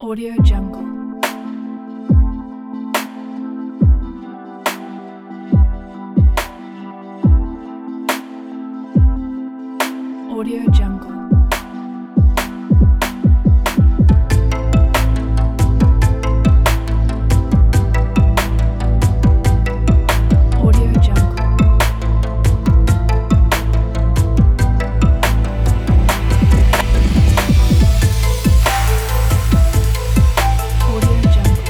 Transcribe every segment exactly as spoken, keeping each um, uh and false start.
Audio Jungle. Audio Jungle. Audio Jungle. Audio Jungle.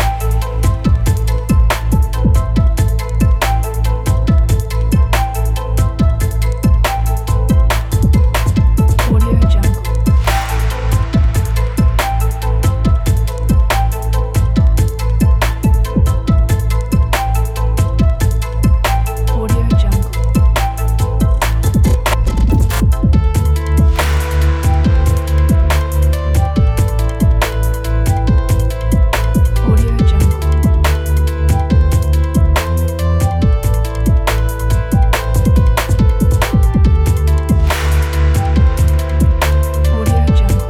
Audio Jungle. Audio Jungle. Audio Jungle. Audio Jungle.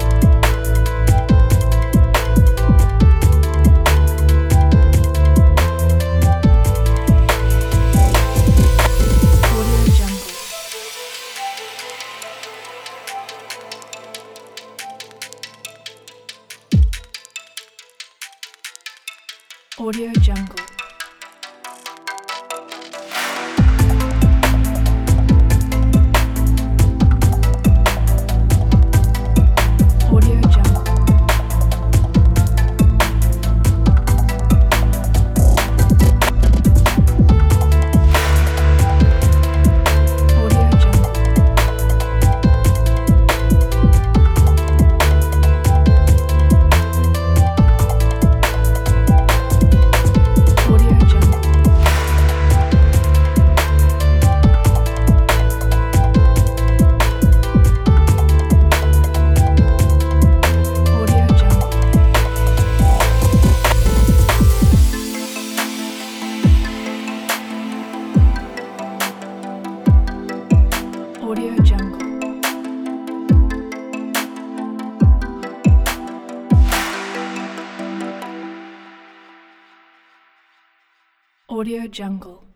Audio Jungle. Audio Jungle. Audio Jungle. Audio Jungle. Audio Jungle. Audio Jungle. Audio Jungle. Audio Jungle.